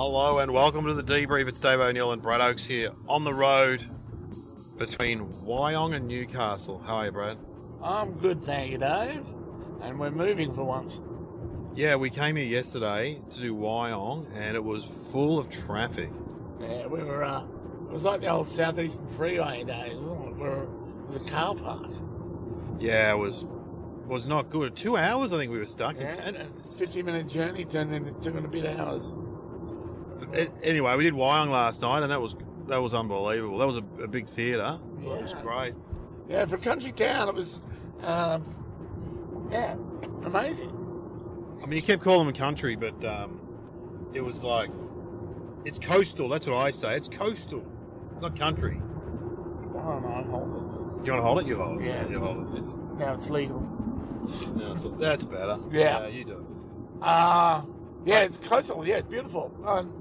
Hello and welcome to the debrief. It's Dave O'Neill and Brad Oakes here on the road between Wyong and Newcastle. How are you, Brad? I'm good, thank you, Dave. And we're moving for once. Yeah, we came here yesterday to do Wyong and it was full of traffic. Yeah, we were, it was like the old Southeastern Freeway days, wasn't it? It was a car park. Yeah, it was not good. 2 hours I think we were stuck. Yeah, and a 50-minute journey turned into 2.5 hours. Anyway, we did Wyong last night and that was unbelievable. That was a big theatre. Yeah. It was great. Yeah, for a country town, it was, amazing. I mean, you kept calling them country, but it was like, it's coastal. That's what I say. It's coastal. It's not country. Oh, no, hold it. You want to hold it? You hold it. Yeah, you hold it. Now it's legal. No, so that's better. Yeah. You do it. Yeah, it's coastal. Yeah, it's beautiful.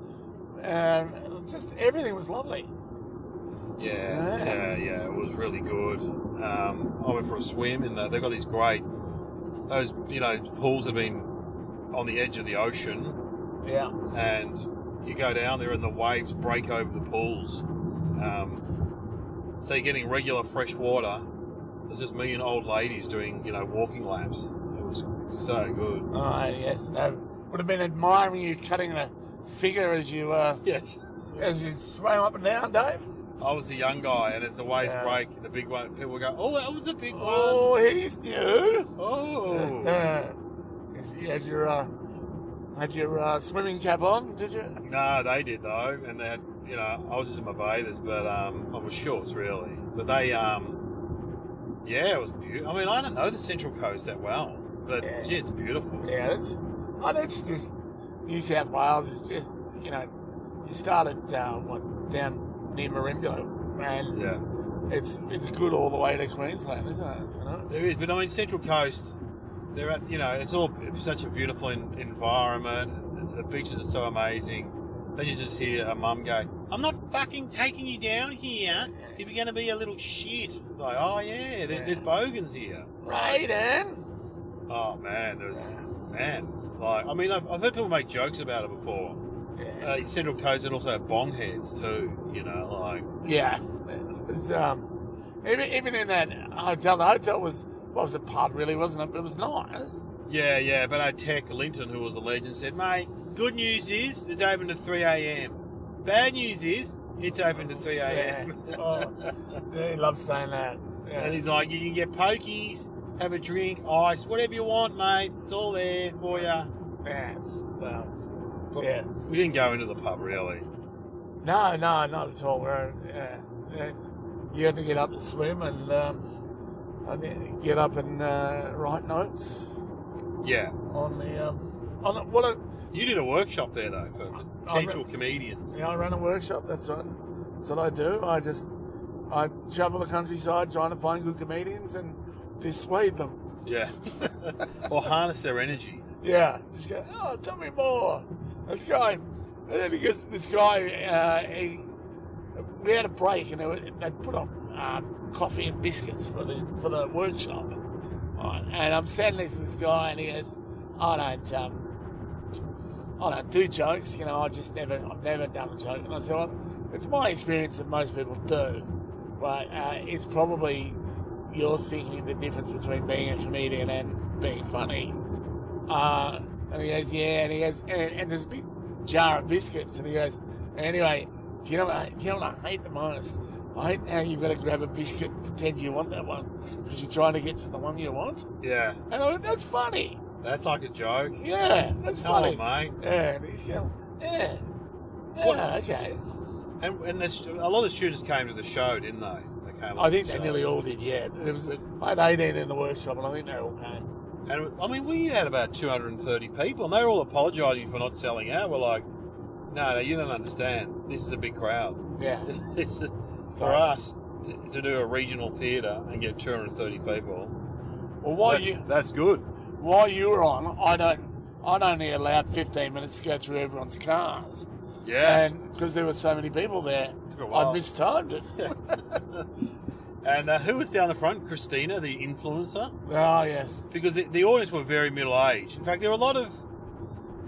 Just everything was lovely. Yeah, it was really good. I went for a swim in they've got these great, those, pools have been on the edge of the ocean. Yeah. And you go down there and the waves break over the pools. So you're getting regular fresh water. There's just me and old ladies doing, walking laps. It was so good. Oh, yes. I would have been admiring you cutting a figure as you Yes. as you swam up and down, Dave. I was a young guy, and as the waves break, the big one, people go, "Oh, that was a big one." Oh, he's new. Oh. Had your swimming cap on, did you? No, they did though, and they had, I was just in my bathers, but I was shorts really. But they, it was beautiful. I mean, I don't know the Central Coast that well, but gee, it's beautiful. Yeah, that's just New South Wales. It's just you started down near Marimbo, and it's good all the way to Queensland, isn't it? There is, but I mean, Central Coast, they're at, it's all such a beautiful environment. The beaches are so amazing. Then you just hear a mum go, "I'm not fucking taking you down here if you're going to be a little shit." It's like, oh yeah, there's bogans here. Right, and oh man, it's like, I mean, I've heard people make jokes about it before. Central Coast and also bong heads too, like. Yeah. It's, even in that hotel, the hotel was a pub really, wasn't it? But it was nice. Yeah, but our tech, Linton, who was a legend, said, "Mate, good news is it's open to 3 a.m. Bad news is it's open to 3 a.m. He loves saying that. Yeah. And he's like, you can get pokies, have a drink, ice, whatever you want, mate. It's all there for you. Yeah. Well, we didn't go into the pub, really. No, not at all. You had to get up to swim and get up and write notes. Yeah. You did a workshop there though for potential comedians. Yeah, I ran a workshop. That's what I do. I travel the countryside trying to find good comedians and dissuade them. Yeah. Or harness their energy. Yeah. Just go, "Oh, tell me more. Let's go." Because this guy, we had a break and they put on coffee and biscuits for the workshop. Right. And I'm standing next to this guy and he goes, I don't do jokes, I've never done a joke. And I said, well, it's my experience that most people do, but it's probably you're thinking the difference between being a comedian and being funny. And he goes, yeah, and he goes, and there's a big jar of biscuits, and he goes, anyway, do you know what I hate the most? I hate how you've got to grab a biscuit and pretend you want that one because you're trying to get to the one you want. Yeah. And I went, that's funny. That's like a joke. Yeah, that's funny. Come on, mate. Yeah, and he's going, okay. And a lot of the students came to the show, didn't they? I think they nearly all did, yeah. I had 18 in the workshop, and I think they all came. And, I mean, we had about 230 people, and they were all apologising for not selling out. We're like, no, you don't understand. This is a big crowd. Yeah. For us to do a regional theatre and get 230 people, well, that's good. While you were on, I'd only allowed 15 minutes to go through everyone's cars. Yeah. And because there were so many people there, I'd mistimed it. And who was down the front? Christina, the influencer. Oh, yes. Because the audience were very middle-aged. In fact, there were a lot of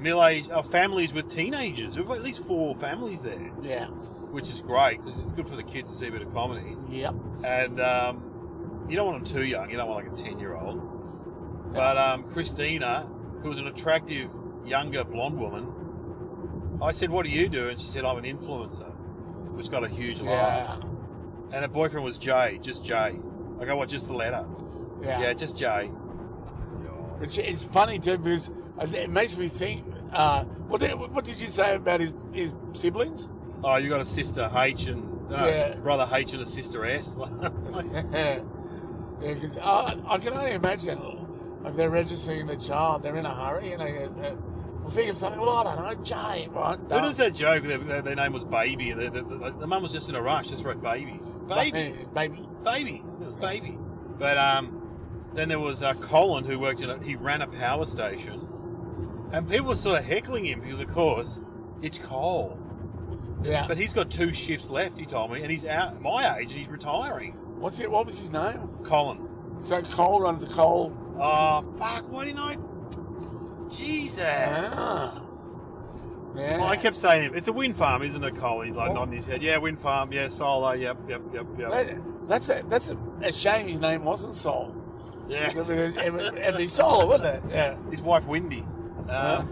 middle-aged families with teenagers. We've got at least 4 families there, Yeah. which is great because it's good for the kids to see a bit of comedy. Yep. And you don't want them too young. You don't want like a 10-year-old. But Christina, who was an attractive, younger blonde woman, I said, "What do you do?" And she said, "I'm an influencer," which got a huge laugh. And her boyfriend was Jay, just Jay. I go, "What, just the letter?" Yeah, just Jay. Which it's funny too because it makes me think. What did you say about his siblings? Oh, you got a sister H and brother H and a sister S. Yeah, because I can only imagine if they're registering the child, they're in a hurry, and they will think of something. Well, I don't know, Jay. Right? Who does that joke? Their name was Baby, and the mum was just in a rush, just wrote Baby. Baby. It was Baby. But then there was Colin, who worked he ran a power station, and people were sort of heckling him because, of course, it's coal. Yeah. But he's got 2 shifts left, he told me, and he's out my age and he's retiring. What was his name? Colin. So Cole runs the coal. Oh, fuck, why didn't I? Jesus. Yeah. Well, I kept saying, it's a wind farm, isn't it, Colin? He's like nodding his head. Yeah, wind farm, yeah, solar, yep. That's a shame his name wasn't Sol. Yeah. It'd be solar, wouldn't it? Yeah. His wife, Windy. God.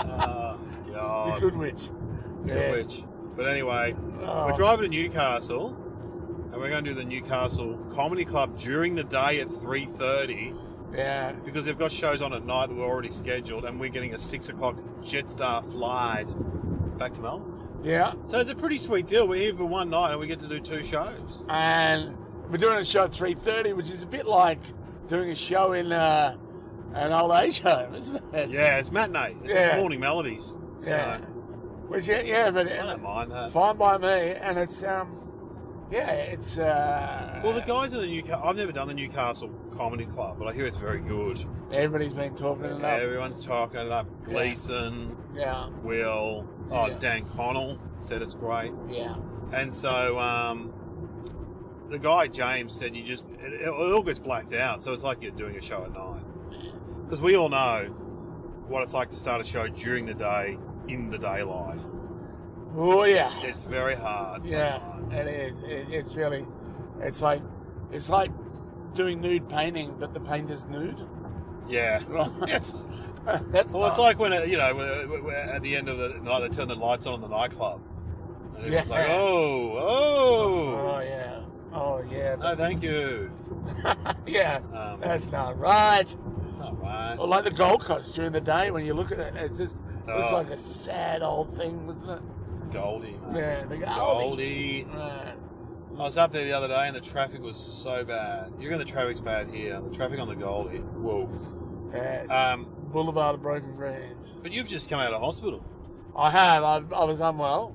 Good witch. Good witch. But anyway, we're driving to Newcastle, and we're going to do the Newcastle Comedy Club during the day at 3:30. Yeah. Because they've got shows on at night that were already scheduled, and we're getting a 6 o'clock Jetstar flight back to Melbourne. Yeah. So it's a pretty sweet deal. We're here for one night, and we get to do 2 shows. And we're doing a show at 3:30, which is a bit like doing a show in an old age home, isn't it? Yeah, it's matinee. It's morning melodies. So Yeah. Which, but I don't mind that. Fine by me, and it's it's. Well, the guys at the Newcastle. I've never done the Newcastle Comedy Club, but I hear it's very good. Everybody's been talking it up. Everyone's talking it up. Gleason, Will, Dan Connell said it's great. Yeah. And so the guy James said it all gets blacked out, so it's like you're doing a show at night. Because we all know what it's like to start a show during the day in the daylight. Oh yeah. It's very hard. Yeah, it is. It's really, it's like doing nude painting, but the painter's nude. Yeah. Right. Yes. That's Well, it's like when at the end of the night they turn the lights on in the nightclub, and everyone's like, oh yeah. No, thank you. Yeah, that's not right. Not right. Or like the Gold Coast during the day when you look at it, it's just looks like a sad old thing, wasn't it? Goldie. Man. Yeah, the Goldie. Right. I was up there the other day and the traffic was so bad. You reckon the traffic's bad here? The traffic on the Goldie. Whoa. Yeah, Boulevard of Broken Dreams. But you've just come out of hospital. I have. I was unwell.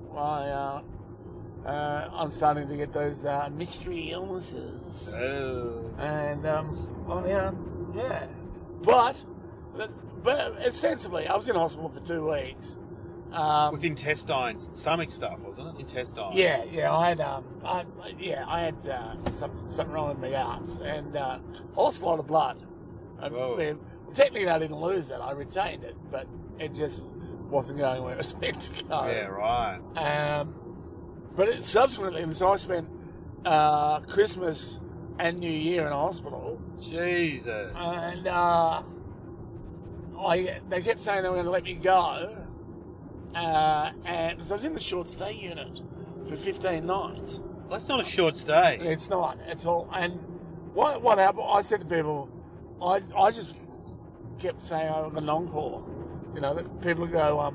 I'm starting to get those mystery illnesses. Oh. And yeah. But ostensibly, I was in hospital for 2 weeks. With intestines, stomach stuff, wasn't it? Intestines. Yeah. I had something wrong with my guts, and I lost a lot of blood. Technically, I didn't lose it; I retained it, but it just wasn't going where it was meant to go. Yeah, right. But subsequently, so I spent Christmas and New Year in hospital. Jesus. And they kept saying they were going to let me go. And because I was in the short stay unit for 15 nights. That's not a short stay. It's not. It's all. And what happened? I said to people, I just kept saying I got an encore. You know, people would go,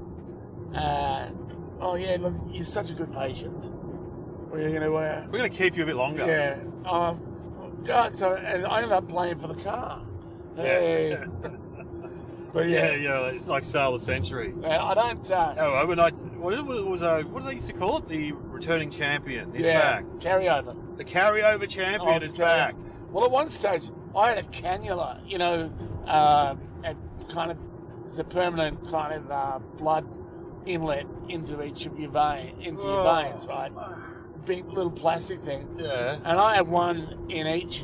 oh yeah, look, you're such a good patient. We're going to keep you a bit longer. Yeah. God, so and I ended up playing for the car. Hey. But yeah, it's like Sale of the Century. I don't. Overnight. What do they used to call it? The returning champion. He's back. Carryover. The carryover champion is back. Well, at one stage, I had a cannula. It's a permanent kind of blood inlet into each of your veins, right? Big little plastic thing. Yeah. And I had one in each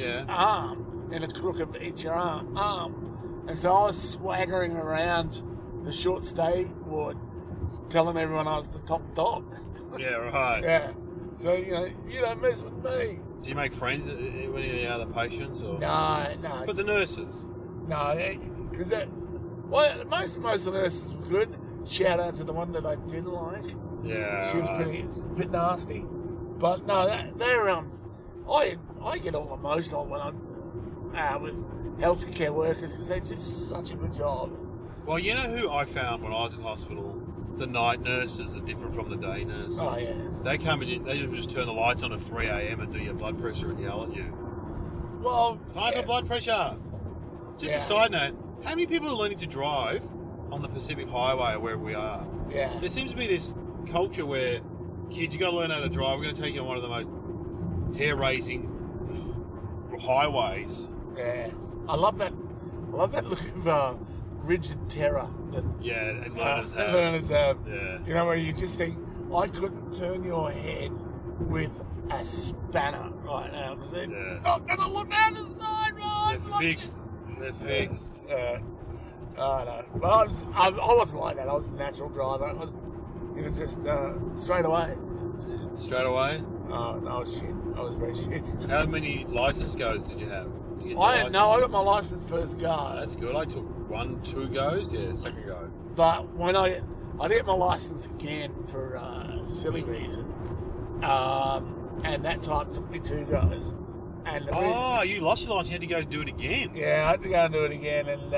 arm, in a crook of each arm. And so I was swaggering around the short stay ward telling everyone I was the top dog. Yeah, right. Yeah. So, you don't mess with me. Do you make friends with any of the other patients? Or? No. But the nurses? No, because most of the nurses were good. Shout out to the one that I didn't like. Yeah. She was a bit nasty. But no, they're I get all emotional when I'm with healthcare workers because they do such a good job. Well, you know who I found when I was in hospital? The night nurses are different from the day nurses. Oh yeah. They come in, they just turn the lights on at 3 a.m. and do your blood pressure and yell at you. Well, High for blood pressure. Just Yeah. a side note, how many people are learning to drive on the Pacific Highway or wherever we are? Yeah. There seems to be this culture where kids, you got to learn how to drive. We're going to take you on one of the most hair-raising highways. Yeah. I love that look of rigid terror that Yeah, and learners have. learners have. Yeah. Where you just think, I couldn't turn your head with a spanner right now because they're not going to look out the side, right? They're fixed. I know. Well, I wasn't like that. I was a natural driver. I was, just straight away. Straight away? Oh, no, shit. I was very shit. How many license goes did you have? Did you get the I license? got my license first go. That's good. I took 2 goes. Yeah, second go. But when I did get my license again for a silly reason, and that time took me 2 goes. And You lost your license. You had to go do it again. yeah, I had to go and do it again. And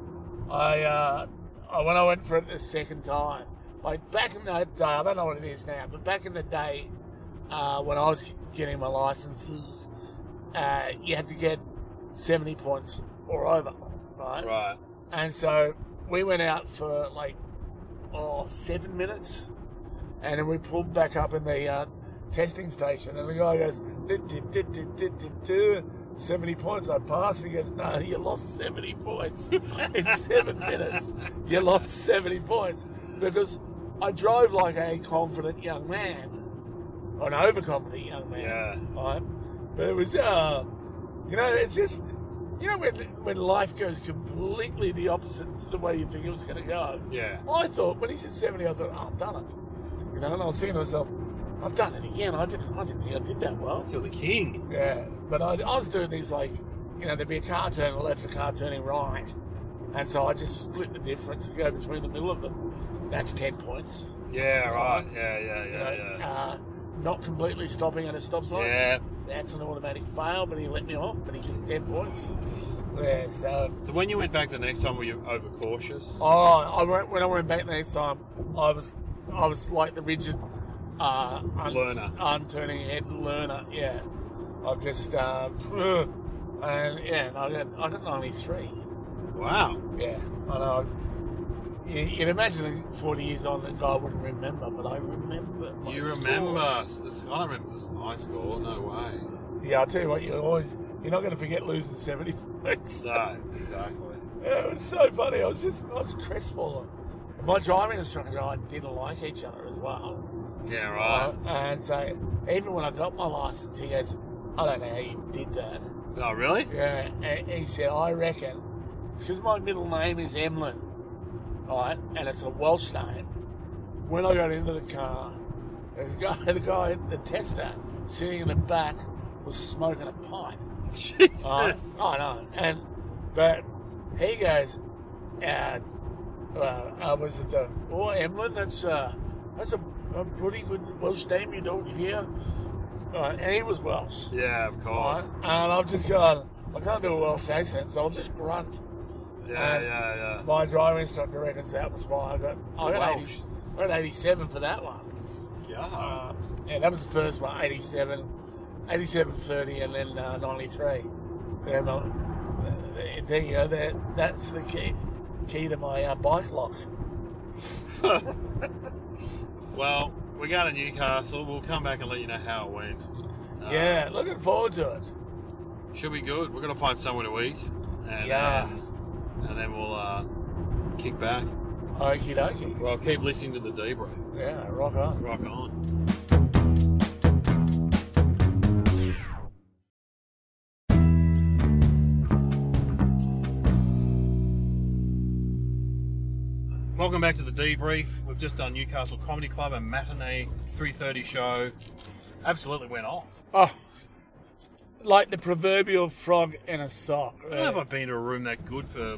when I went for it the second time, like back in the day, I don't know what it is now, but back in the day, when I was getting my licenses, you had to get 70 points or over, right? Right. And so we went out for 7 minutes, and then we pulled back up in the testing station, and the guy goes, 70 points. I passed. He goes, no, you lost 70 points. In 7 minutes, you lost 70 points because I drove like a confident young man, or an overconfident young man. Yeah. Right? But it was, it's just, when life goes completely the opposite to the way you think it was going to go. Yeah. I thought, when he said 70, I thought, I've done it. And I was thinking to myself, I've done it again. I didn't think I did that well. You're the king. Yeah. But I was doing these there'd be a car turning left, a car turning right. And so I just split the difference and go between the middle of them. That's 10 points. Yeah, right. Yeah. Not completely stopping at a stop sign. Yeah. That's an automatic fail, but he let me off, but he took 10 points. Yeah, so when you went back the next time, were you overcautious? when I went back the next time, I was like the rigid learner. Unturning head learner, yeah. I've just and I got 93. Wow. Yeah, I know. You'd imagine 40 years on that guy wouldn't remember, but I remember. My You score. remember? I don't remember this high score. No way. Yeah, I'll tell you what. You're not going to forget losing 70 points. No, exactly. Yeah, it was so funny. I was crestfallen. My driving instructor and I didn't like each other as well. Yeah, right. And so even when I got my license, he goes, I don't know how you did that. Oh, really? Yeah, and he said, I reckon it's because my middle name is Emlyn, right? And it's a Welsh name. When I got into the car, the tester sitting in the back was smoking a pipe. Jesus. I know. But he goes, was it Emlyn? That's a pretty good Welsh name you don't hear. And he was Welsh. Yeah, of course. Right? And I've just gone, I can't do a Welsh accent, so I'll just grunt. Yeah. My driving instructor reckons that was why I got 87 for that one. Yeah. Yeah, that was the first one, 87, 30, and then 93. And, there you go. That's the key to my bike lock. Well, we're going to Newcastle. We'll come back and let you know how it went. Yeah, looking forward to it. Should be good. We're going to find somewhere to eat. And, Yeah. And then we'll kick back. Okie dokie. Well, keep listening to the debrief. Yeah, rock on. Rock on. Welcome back to the debrief. We've just done Newcastle Comedy Club, a matinee 3:30 show. Absolutely went off. Oh, like the proverbial frog in a sock. I don't know if I've been to a room that good for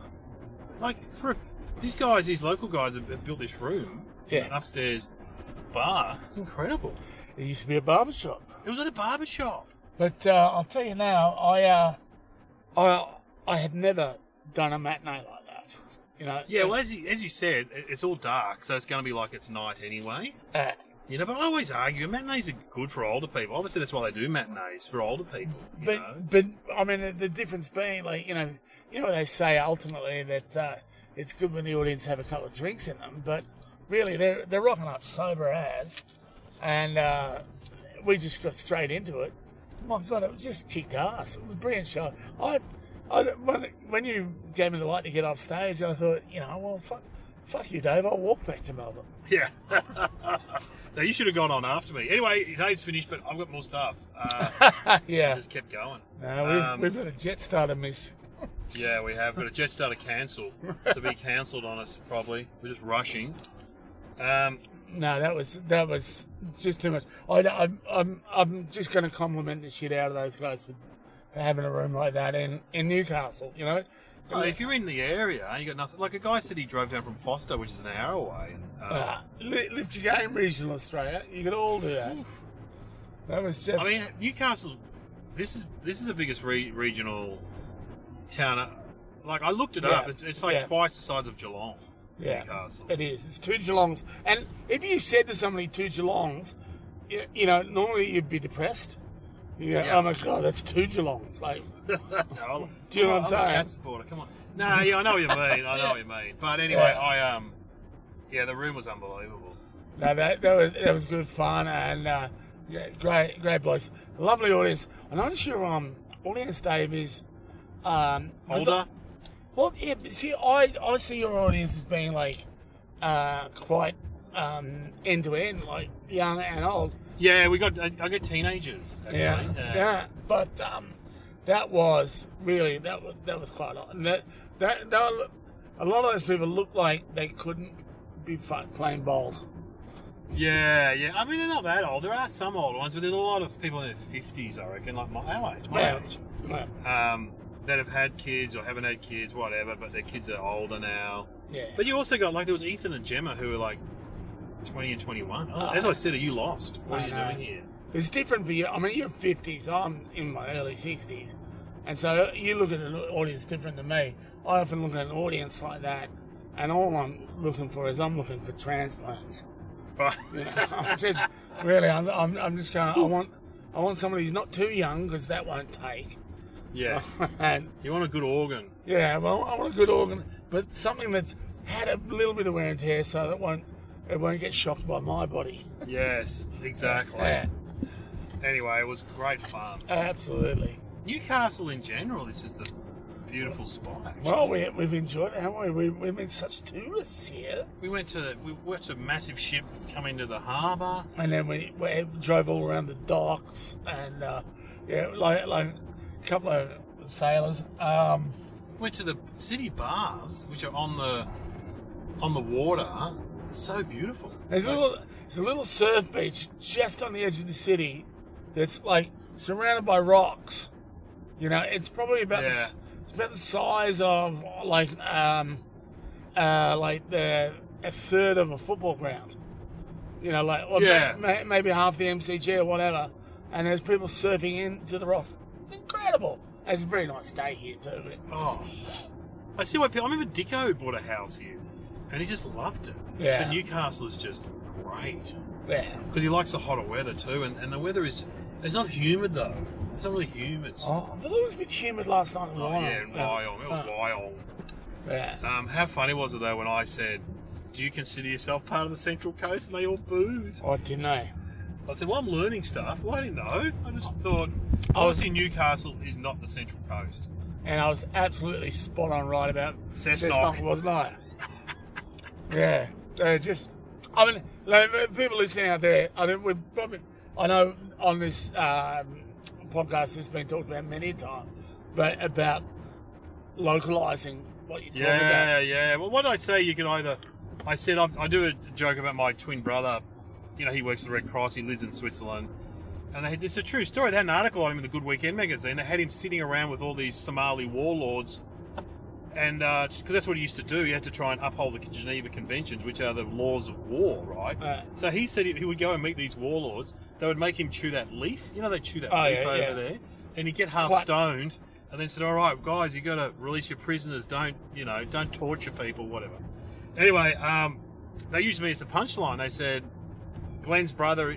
these guys, these local guys have built this room. Yeah. An upstairs bar. It's incredible. It used to be a barber shop. It was at a barber shop. But I'll tell you now, I had never done a matinee like that. You know. Yeah, well, as you said, it's all dark, so it's going to be like it's night anyway. You know, but I always argue matinees are good for older people. Obviously, that's why they do matinees, for older people. You know? But I mean, the difference being, like, you know what they say ultimately, that it's good when the audience have a couple of drinks in them, but really they're rocking up sober as, and we just got straight into it. My God, it just kicked ass. It was a brilliant show. When you gave me the light to get upstage, I thought, well, fuck you, Dave. I'll walk back to Melbourne. Yeah. Now, you should have gone on after me. Anyway, Dave's finished, but I've got more stuff. Yeah. I just kept going. No, we've got a jet starter miss. Yeah, we have got a jet starter to be cancelled on us, probably. We're just rushing. No, that was just too much. I'm just going to compliment the shit out of those guys for having a room like that in Newcastle. You know, well, if you're in the area, you got nothing. Like a guy said, he drove down from Foster, which is an hour away. Lift your game, regional Australia. You could all do that. Oof. That was just. I mean, Newcastle. This is the biggest regional town. Like, I looked it up. It's like twice the size of Geelong. Yeah, Newcastle. It is. It's 2 Geelongs. And if you said to somebody 2 Geelongs, you know, normally you'd be depressed. You go, oh my God, that's 2 Geelongs. Like, do you know what I'm saying? I'm a Cat supporter. Come on. No, yeah, I know what you mean. I know what you mean. But anyway, the room was unbelievable. No, that was good fun, and great blokes, lovely audience. I notice your audience, Dave, is older. Well, yeah, see, I see your audience as being like quite end to end, like young and old. Yeah, I got teenagers. Actually. Yeah. But that was really that was quite a lot. And a lot of those people looked like they couldn't be playing bowls. Yeah. I mean, they're not that old. There are some old ones, but there's a lot of people in their 50s, I reckon, like my age. Yeah. That have had kids or haven't had kids, whatever, but their kids are older now. Yeah. But you also got, like, there was Ethan and Gemma who were like 20 and 21. As I said, are you lost? What are you doing here? It's different for you. I mean, you're 50s. I'm in my early 60s. And so you look at an audience different than me. I often look at an audience like that, and all I'm looking for transplants. Right. You know, I'm just going, I want somebody who's not too young, because that won't take. Yes. And you want a good organ. Yeah, well, I want a good organ, but something that's had a little bit of wear and tear, so that it won't get shocked by my body. Yes, exactly. Yeah. Anyway, it was great fun. Absolutely. Newcastle in general is just a beautiful spot, actually. Well, we've enjoyed it, haven't we? We've been such tourists here. We went to a massive ship coming to the harbour. And then we drove all around the docks, and like a couple of sailors. Went to the city bars, which are on the water. It's so beautiful. There's a little surf beach just on the edge of the city that's like surrounded by rocks. You know, it's probably about the size of like a third of a football ground. You know, maybe half the MCG or whatever. And there's people surfing into the rocks. It's incredible. It's a very nice day here too. I see why people. I remember Dicko bought a house here, and he just loved it. He said Newcastle is just great. Yeah. Because he likes the hotter weather too, and the weather is. It's not humid though. It's not really humid. Oh, but it was a bit humid last night in Wyong. Yeah, in Wyong. It was Wyong. Yeah. How funny was it though when I said, "Do you consider yourself part of the Central Coast?" And they all booed. Oh, didn't they? I said, well, I'm learning stuff. Well, I didn't know. I just thought, obviously Newcastle is not the Central Coast. And I was absolutely spot on right about Cessnock, wasn't I? Yeah. I mean, like, people listening out there, I know on this podcast it's been talked about many times, but about localising what you're talking about. Yeah. Well, what I'd say, you can either I said I do a joke about my twin brother. You know, he works at the Red Cross. He lives in Switzerland. And this is a true story. They had an article on him in the Good Weekend magazine. They had him sitting around with all these Somali warlords. And because that's what he used to do. He had to try and uphold the Geneva Conventions, which are the laws of war, right? So he said he would go and meet these warlords. They would make him chew that leaf. You know, they chew that leaf over there. And he'd get half stoned. And then said, all right, guys, you got to release your prisoners. Don't torture people, whatever. Anyway, they used me as a punchline. They said, Glenn's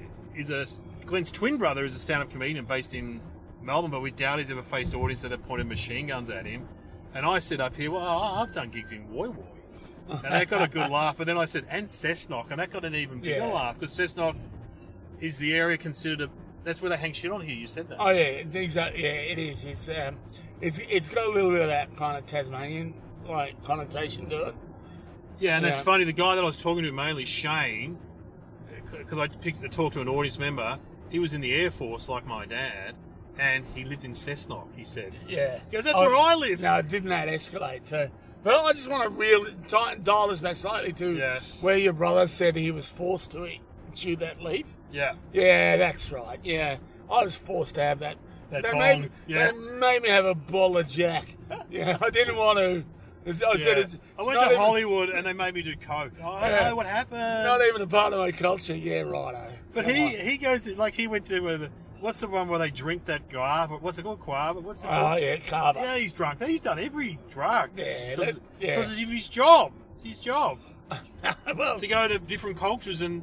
twin brother is a stand-up comedian based in Melbourne, but we doubt he's ever faced an audience that have pointed machine guns at him. And I said up here, well, I've done gigs in Woy Woy. And that got a good laugh. But then I said, and Cessnock, and that got an even bigger laugh, because Cessnock is the area considered that's where they hang shit on here. You said that. Oh, yeah, exactly. Yeah, it is. It's got a little bit of that kind of Tasmanian connotation to it. Yeah, and that's funny. The guy that I was talking to, mainly Shane, because I talked to an audience member, he was in the Air Force like my dad, and he lived in Cessnock, he said. Yeah. He goes, that's where I live. No, didn't that escalate too? But I just want to dial this back slightly to where your brother said he was forced to chew that leaf. Yeah. Yeah, that's right. Yeah. I was forced to have that. That made me have a bottle of Jack. Yeah, I didn't want to. I went to Hollywood and they made me do coke. I don't know what happened. Not even a part of my culture. Yeah, righto. But he goes, like, he went to what's the one where they drink that guava? What's it called? Guava? What's it called? Oh, yeah, Carver. Yeah, he's drunk. He's done every drug. Yeah. Because of his job. It's his job. Well, to go to different cultures and...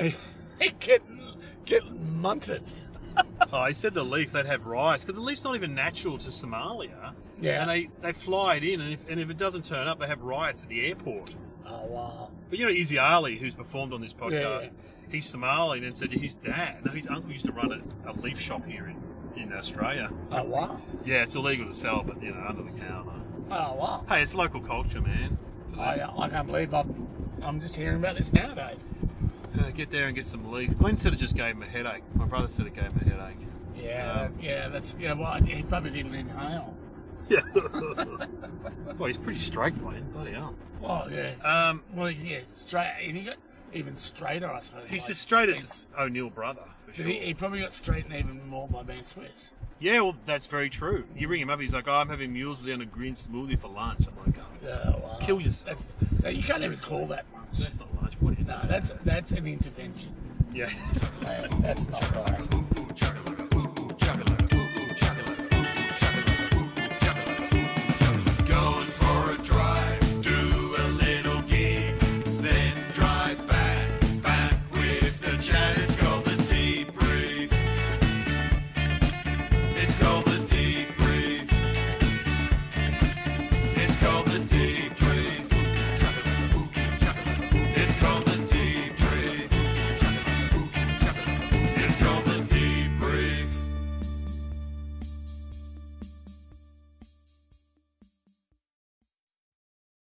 get munted. He said the leaf, they'd have rice. Because the leaf's not even natural to Somalia. Yeah. And they fly it in, and if it doesn't turn up, they have riots at the airport. Oh, wow. But you know Izzy Ali, who's performed on this podcast, he's Somali, and said his uncle used to run a leaf shop here in Australia. Oh, wow. Yeah, it's illegal to sell, but, under the counter. Oh, wow. Hey, it's local culture, man. I can't believe I'm just hearing about this nowadays. Get there and get some leaf. Glenn said it just gave him a headache. My brother said it gave him a headache. Yeah, that's, well, he probably didn't inhale. Yeah. Well, he's pretty straight, Glenn. Bloody hell. Well, yeah. Well, he's straight. And he got even straighter, I suppose. He's as straight as O'Neill brother, for sure. He probably got straightened even more by being Swiss. Yeah, well, that's very true. You ring him up, he's like, I'm having muesli and a green smoothie for lunch. I'm like, wow. Kill yourself. You can't even call that lunch. That's not lunch. What is that? No, that's an intervention. Yeah. That's not right.